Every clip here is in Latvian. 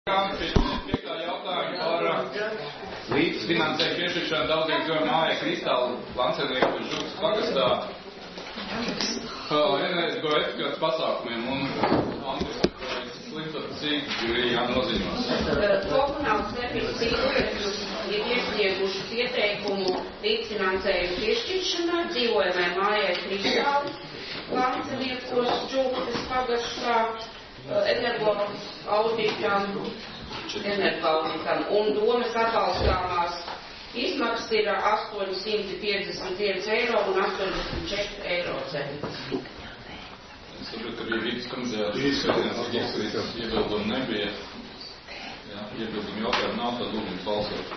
Piektā jautājuma par līdzfinansējumu piešķiršanu daudzveidzīgajai mājai Kristāla Lancelnieku Žukas pagastā energoefektivitātes pasākumiem un slimtot cik jānozīmās. Komunāls servises tīkls ir iesnieguši pieteikumu līdzfinansējumu piešķiršanai dzīvojamai mājai Kristāla Lancelnieku Žukas pagastā energoauditam un domas atbalstāmās izmaksas ir 851 eiro un 84 eiro centi. Es saprotu, ka bija vidas komitejā iebildumu nebija. Jā, iebildumu jautājumu nav, tad lūgums balsot.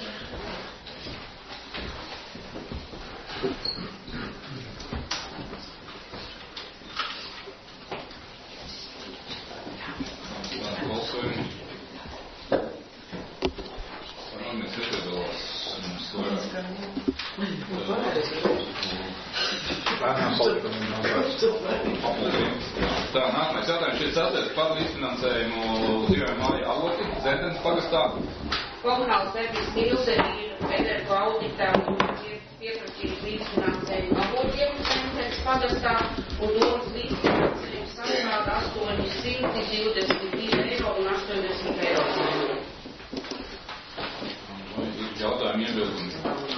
Tā, nākamais jautājums ir celties par līdzfinansējumu dzīvojamai mājai Avoti, Zētens pagastā. Komunāls servises tīkls ir energoauditam un pieprasījis līdzfinansējumu Avotiem Zētens pagastā un domas līdzfinansējumu sastāv 822 eiro un 80 eiro. Jautājumi iebildumi.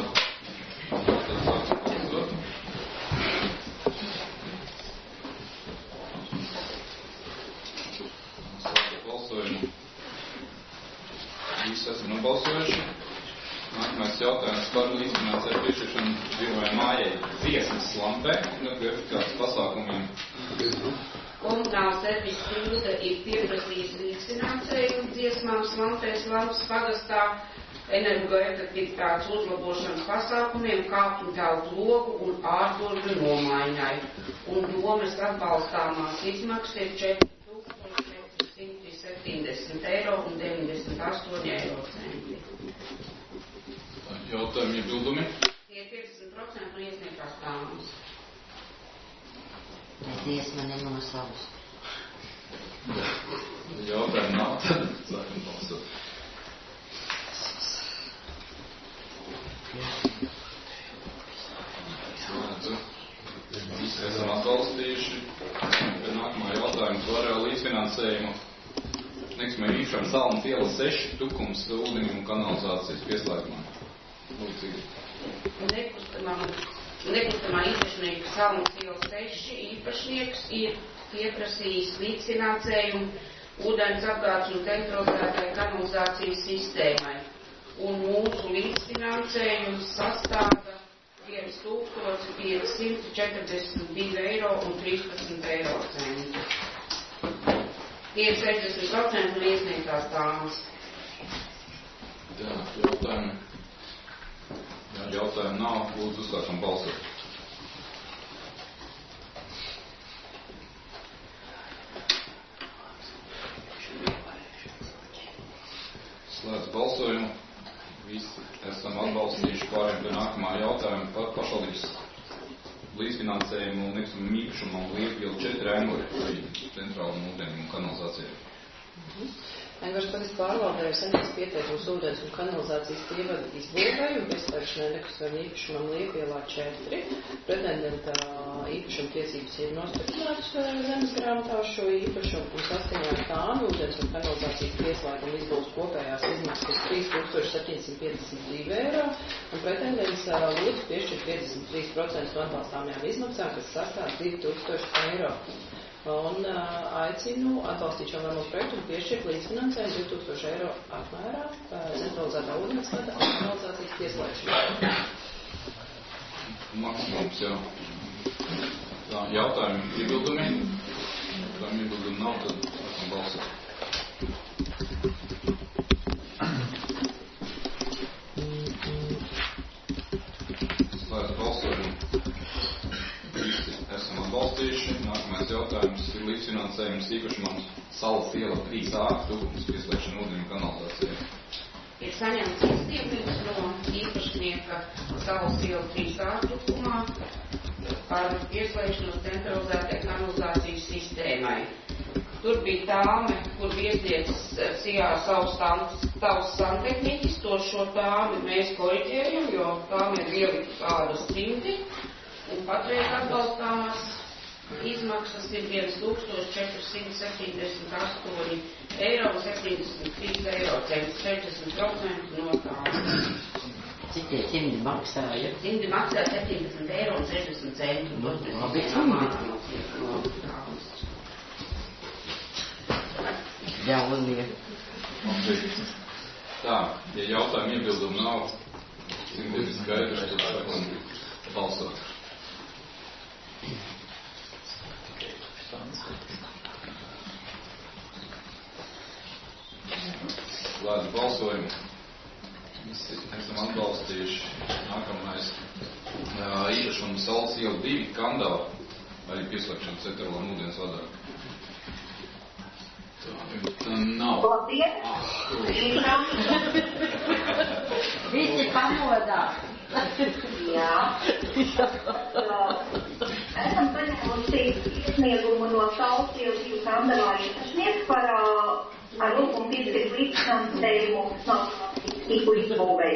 Visi esam nobalsojuši. Nākamais jautājums par līdzfinansējumu piešķiršanu dzīvojamai mājai Dziesmas lampē, energoefektivitātes pasākumiem. Komunāls servises tīkls ir pieprasījis līdzfinansējumu Dziesmās lampēs lampas pagastā energoefektivitātes uzlabošanas pasākumiem, kāpņu telpu logu un ārdurvju nomaiņai. Un domas atbalstāmās izmaksas ir 4,770 eiro un 98 eiro centi. Jautājumi iebildumi? Tie 50% no iesniegtās plānas. Dziesma nenosauc. Jautājumi nav, tad sākam balsot. Visi esam atbalstījuši. Pie nākamā jautājuma par līdzfinansējumu īpašam Salmas iela 6 Tukums ūdeņu un kanalizācijas pieslēgumā. Nekustamā īpašnieka Salmas iela 6 īpašnieks ir pieprasījis līdzfinansējumu ūdens apgādes un centralizētai kanalizācijas sistēmai. Un mūsu līdzfinansējums sastāda 1542 eiro un 13 eiro centi. Tie ir 60% no iesniegtās plānas. Jā, jautājumi nav. Lūdzu, uzsākam balsot. Slēdz balsojumu. Visi esam atbalstījuši pārējiem pie nākamā jautājuma par pašvaldības līdzfinansējumu un nekustamam īpašumam Liepailu 4 Enguri, centrālu ūdeņu un kanalizāciju. Engurs pagasts pārvaldē ir saņemts pieteikums ūdens un kanalizācijas pievadu izbūvēju un pieslēgšanai nekustamam īpašumam Liepailā 4. Pretendenta īpašuma tiesības ir nostiprinātas zemes grāmatā šo īpašumu un saskaņā ar tām ūdens un kanalizācijas pieslēguma izbūves kopējās izmaksas 3752 eiro un pretendents lūdz piešķirt 53% no atbalstāmajām izmaksām, kas sastāv 2000 eiro. Un aicinu atbalstīt šo lēmumu projektu un piešķirt līdzfinansējumu 2000 eiro apmērā centralizētā ūdensvada un kanalizācijas pieslēgšanai. Maksimums jau. Tā, jautājumi iebildumi. Jautājumi iebildumi nav, tad sākam balsot. Slēdz balsojumu. Visi esam atbalstījuši. Nākamais jautājums ir līdzfinansējums īpašumam Salas iela 3A Tukums pieslēgšana ūdeņu kanalizācijai. Ir saņemts iestiepums no īpašnieka Salas iela 3A Tukumā par pieslēgšanos centralizētai kanalizācijas sistēmai. Tur bija tāme, kur iesniedzis Sijā savus santehniķis, šo tāmi mēs koriģējam, jo tāmi ir ielikt kādas cimti, un patreiz atbalstāmās izmaksas ir 1478,73 eiro, 60% no tāmas. Cik tie cimdi maksāja? Cimdi maksāja 70,60 eiro. Labi, cimdi. Jaunie. Tā, ja jautājumu iebildumu nav, cimdi ir skaidrs, tad sākam balsot. Slēdz balsojumu. Visi esam atbalstījuši. Nākamais īpašuma Salas iela 2 Kandā, arī pieslēgšana Ceterolam ūdens vadā. Tā nav. Labdien! Visi pamodā. Jā. Esam saņēmuši iesniegumu no Salas iela 2 Kandā īpašnieks par ar lūgumu piedzīvot līdzfinansējumu tīklu izbūvēju.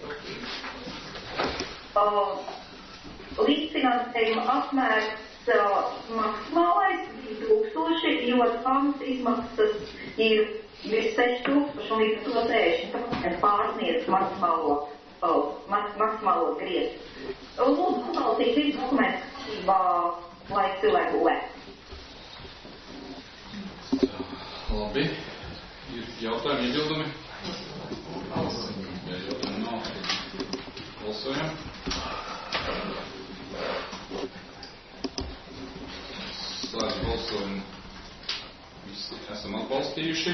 Līdzfinansējuma apmērs maksimālais 2000, jo tāmas izmaksas ir virs 6000 un līdz to 30% pārsniedz maksimālo griestu. Lūdzu, atbalstīt visu dokumentu, lai cilvēku gulē. Labi. Ir jautājumi, iebildumi? Ja jautājumi nav, tad balsojam. Slēdz balsojumu. Visi esam atbalstījuši.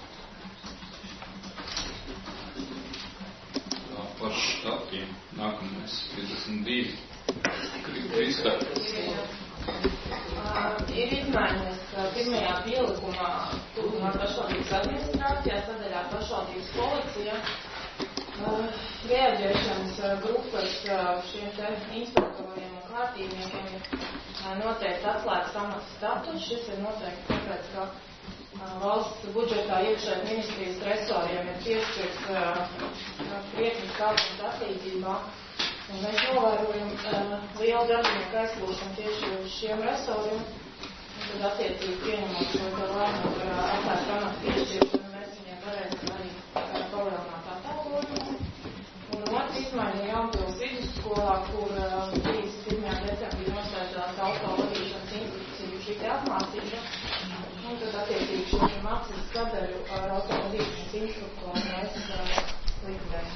Par štatiem. Nākamais 52. Krista. Ir izmaiņas pirmajā pielikumā tuvumā pašvaldības administrācijā, sadaļā pašvaldības policija. Reaģēšanas grupas šiem te inspektoriem un kārtībniekiem ir noteikti atklāts amata status. Šis ir noteikti tāpēc, ka valsts budžetā iekšējās ministrijas resoriem ir piešķirts krietni stāvums attīstībā. Un mēs novērojam lielu darbinieku aizplūšanu tieši uz šiem resoriem. Un tad attiecīgi pieņemot šo lēmumu par atklātu amatu piešķiršanu, mēs viņiem varēsim arī palielināt atalgojumu. Un otra izmaiņa ir Jaunpils vidusskolā, kur 31. decembrī noslēdzās auto vadīšanas instrukciju šī te apmācība. Un tad attiecīgi šo mācības sadaļu ar auto vadīšanas instruktoru mēs likvidējam.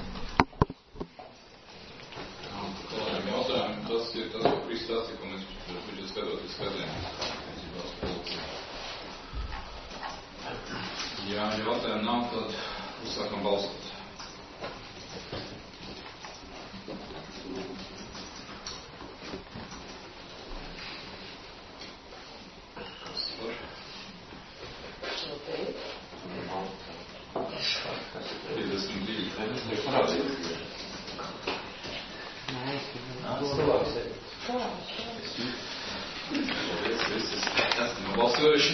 Kādiem jautājumiem tas ir tas, ko Krista stāstīja, ko mēs budžeta skatoties skatījām. Ja jautājumu nav, tad uzsākam balsot. Kas var? 52. Esam nobalsojuši.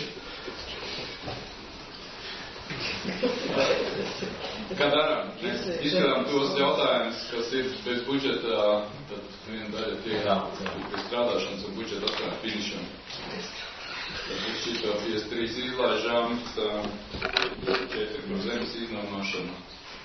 Kā darām? Mēs izskatām tos jautājumus, kas ir bez budžeta, tad viena daļa tiek pie strādāšanas un budžeta atklājuma finišam. Tad šito 53 izlaižām, 4 par zemes iznomāšanu.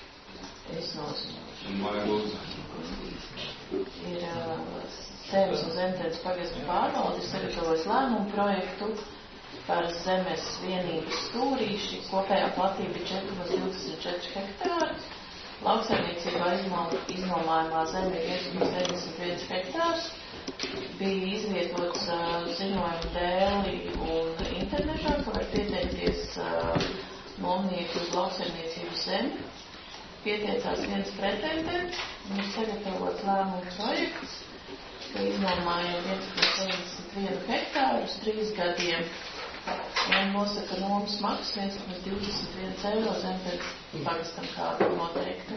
Un Maija lūdzu. Ir Zemes un zemtētas pagastu pārvaldes sagatavojas lēmumu projektu par zemes vienības stūrīši. Kopējā platība ir 4,24 hektāri. Lauksaimniecībā iznomājumā zeme ir 1,71 hektārs. Bija izvietots ziņojuma dēli un internetā, ka var pieteikties nomnieki uz lauksaimniecības zemi. Pieteicās viens pretendents un ir sagatavots lēmumu projekts, ka iznomājam 1,71 hektāru uz 3 gadiem. Un nosaka nomas maksas 1,21 eiro zemtētas pagastam kādu noteikti.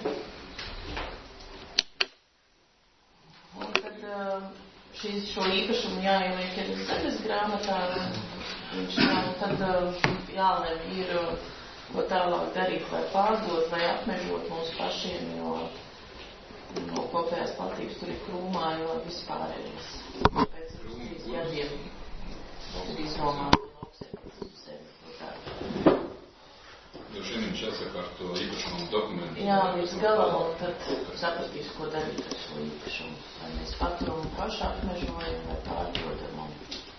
Un tad šo īpašumu jāieliek ir zemes grāmatā. Tad jālem ir, ko tālāk darīt, vai pārdot, vai apmežot mums pašiem, jo no kopējās platības tur ir krūmājo vispārējais. Pēc 3 gadiem ir izdomāta lauksēmniecības sevi. Jo šiem viņš jāsakārto īpašumu dokumentu. Jā, līdz galam, un tad sapratīs, ko darīt ar šo īpašumu. Vai mēs paturam pašā apmežojam, vai pārdodam un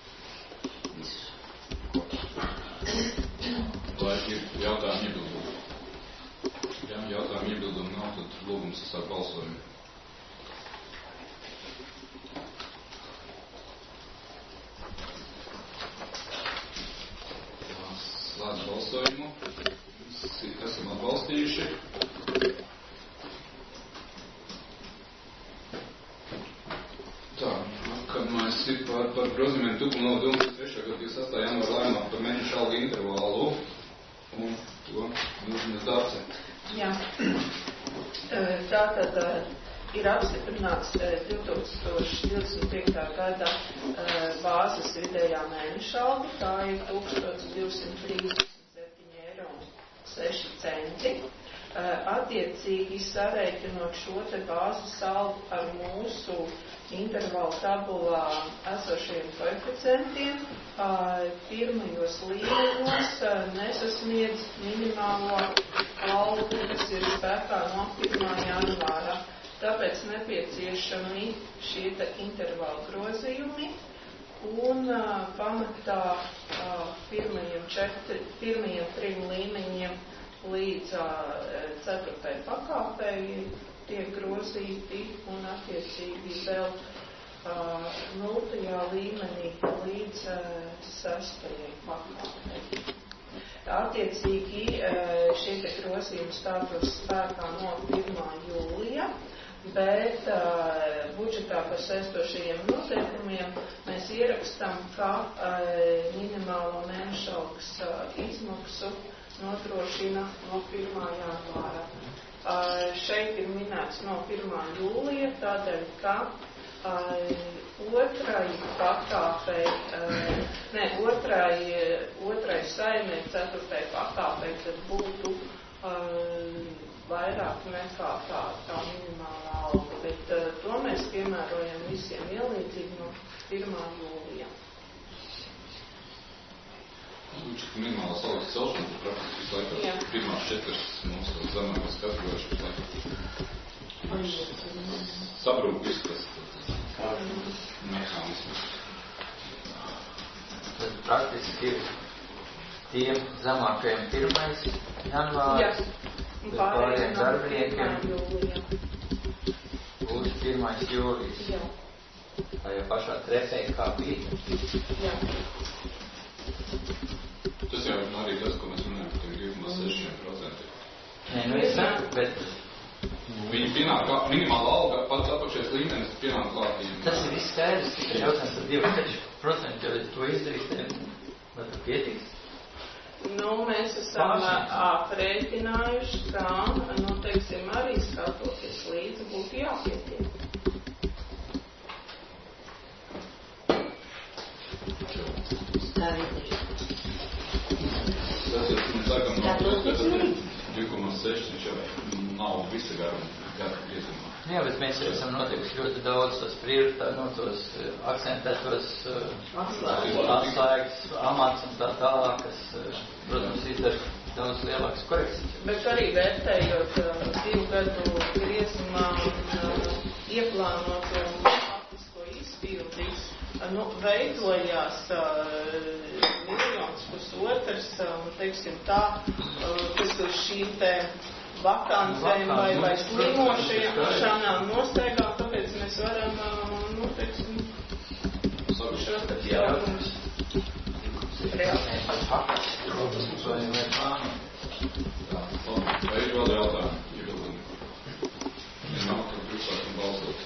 visu. Lai ir jautājumi iebildumi. Ja jautājumi iebildumi nav, tad lūgums sāk balsojumu. Slēdz balsojumu. Esam atbalstījuši. Tā, nākamais ir par grozījumiem tukuma no 23. gada 28. janvāra lēmumā par mēneša algu intervālu. Un to mūžinās dārce. Jā. Tātad ir apstiprināts 2025. gada bāzes vidējā mēneša alga. Tā ir 1237,06 €. Attiecīgi sareiķinot šo te bāzes algu ar mūsu intervalu tabulā esošiem koeficientiem, pirmajos līmeņos nesasniedz minimālo algu, kas ir spēkā no 1. janvāra. Tāpēc nepieciešami šie te intervalu grozījumi. Un pamatā pirmajiem 3 līmeņiem līdz 4. pakāpei tiek grozīti un attiecīgi vēl 0. līmenī līdz 6. pakāpei. Attiecīgi šie te grozījumi stātos spēkā no 1. jūlija. Bet budžetā par saistošajiem noteikumiem mēs ierakstām, ka minimālo mēneša algas izmaksu nodrošina no 1. janvāra. Šeit ir minēts no 1. jūlija, tādēļ, ka otrai saimē 4. pakāpei tad būtu vairāk nekā tā minimālā alga, bet to mēs piemērojam visiem vienlīdzīgi no 1. jūlijā. Lūdzu, ka minimālās algas celšana ir praktiski visu laiku. Pirmās 4 mums tas zemākās kategorijas visu laiku. Sabrūk viss tas mehānisms. Tas praktiski ir tiem zemākajiem 1. janvārs. Pārējiem darbiniekiem būs 1. jūlijas. Jā. Tā jau pašā trepē kā bija. Jā. Tas jau ir arī tas, ko mēs runājam par 2,6%. Nē, nu es saku, bet Viņi pienāk, minimāla alga pats apakšējais līmenis pienāk klātījumā. tas ir viss skaidrs, tikai jautājums par 2,6%, jo to izdarīs, vai tu pietiks? Nu, mēs esam aprēķinājuši, ka, teiksim, arī skatoties līdzi būtu jāpietiek. Tā ir. Tas ir, mēs sākam no 2,6, viņš jau nav visa gada griezumā. Jā, bet mēs jau esam noteikuši ļoti daudz tos prioritāti, tos akcentētos atslēgas, amats un tā tālāk, kas, protams, izdara daudz lielākas korekcijas. Bet arī vērtējot 2 gadu griezumā un ieplānoto un faktisko izpildīs, veidojās 1,5 miljons, teiksim tā, kas uz šīm te vakancēm vai slimošanām nosteigā, tāpēc mēs varam, teiksim, šos te pieaugumus realizēt. Vai ir vēl jautājumi? Ja nav, tad priekšsākam balsot.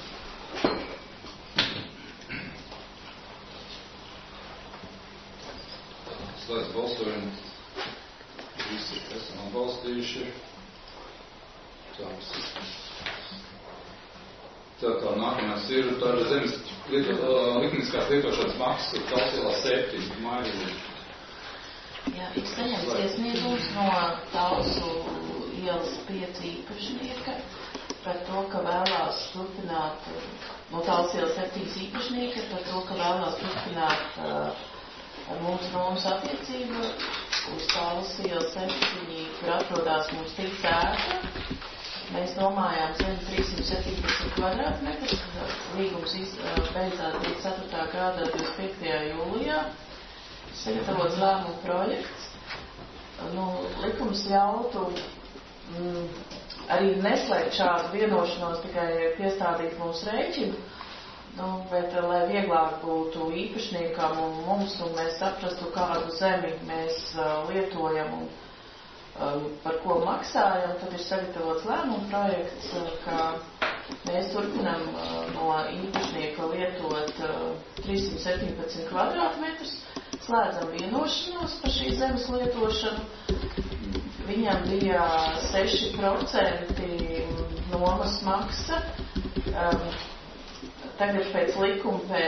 Slēdz balsojumu. Visi esam atbalstījuši. Tā nākamais ir tāda zemes likmeniskās lietošanas maksas Talsielā 7. Maija. Jā, ir saņemts iesniegums no Talsu ielas 5 īpašnieka par to, ka vēlās turpināt, no Talsu ielas 7 īpašnieka par to, ka vēlās turpināt ar mums attiecību uz Talsu ielas 7, kur atrodās mums tik ēka. Mēs domājām 317 kvadrātmetrus, līgums beidzās 24. gada 25. jūlijā, sagatavots lēmumu projekts. Likums ļautu arī neslēgt šādu vienošanos, tikai piestādīt mums rēķinu, bet lai vieglāk būtu īpašniekam un mums, un mēs saprastu, kādu zemi mēs lietojam un par ko maksājam, tad ir sagatavots lēmumu projekts, ka mēs turpinam no īpašnieka lietot 317 kvadrātmetrus, slēdzam vienošanos par šī zemes lietošanu. Viņam bija 6% nomas maksa. Tagad pēc likuma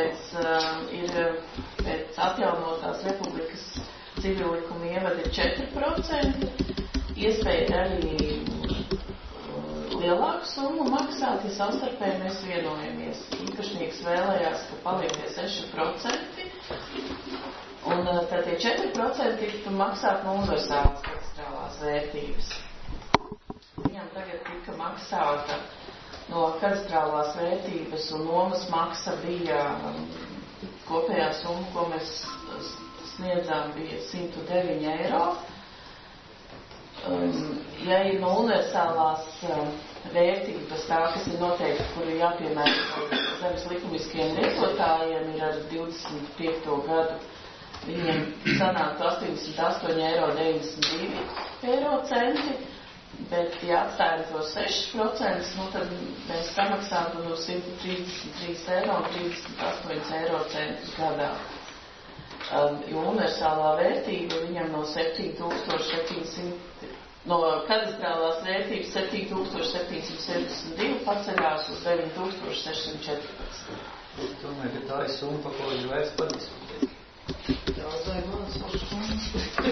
pēc atjaunotās republikas civilikuma ievada ir 4%. Iespēja arī lielāku summu maksāt, ja savstarpēji mēs vienojamies. Īpašnieks vēlējās, ka paliek tie 6%, un tad tie 4% tiktu maksāt no universālās katastrālās vērtības. Viņam tagad tika maksāta no katastrālās vērtības, un nomas maksa bija kopējā summa, ko mēs sniedzām, bija 109 eiro. Ja ir no universālās vērtības tā, kas ir noteikti, kur ir jāpiemēra zemes likumiskiem lietotājiem, ir ar 25. gadu, viņiem sanāktu 88,92 eiro centi, bet ja atstājam to 6%, tad mēs samaksātu no 133 eiro un 38 eiro centus gadā. Jo universālā vērtība viņam no 7,700, no katastrālās vērtības 7,762 paceļās uz 9,614. Es domāju, ka tā ir summa, par ko ir vērts padiskutēt. Daudz vai maz summas.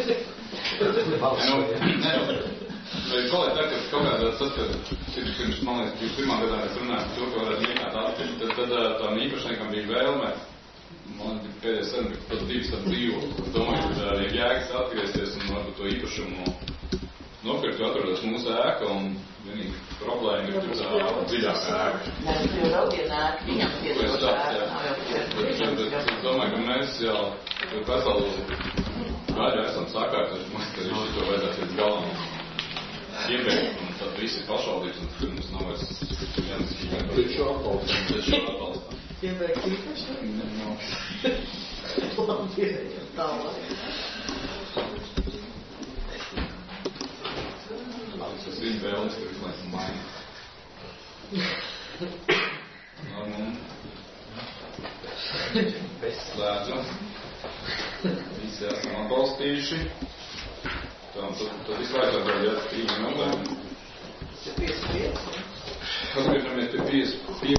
Kolēģi, tā, ka kaut kādā tas, ka pirms, man liekas, 21. gadā es runāju par to, ka varētu mēģināt atpildīt, tad tām īpašniekam bija vēlme. Man pēdējais sen bija pat 2 tādu dzīvokli. Es domāju, ka ir jēgas atgriezties un varbūt to īpašumu nopirkt, jo atrodas mūsu ēka, un vienīgi problēma ir tur tā dziļākā ēka. Mēs jau vēl viena ēka, viņam piedošā ēka. Es domāju, ka mēs jau pasauli gaļu esam sakārtojuši, mums tad visu to vajadzētu līdz galam iebeigt, un tad visi pašvaldības, un tur mums nav vairs viens tikai. Taču atbalstam. Iebeigt īpaši? Labi, tālāk. Tas viņa vēlas, ka visu laiku maina. Slēdzam. Visi esam atbalstījuši. Tad vislēdzam vēl jāt 3 jautājumu. Tas ir 55. Atgriežamies pie 55.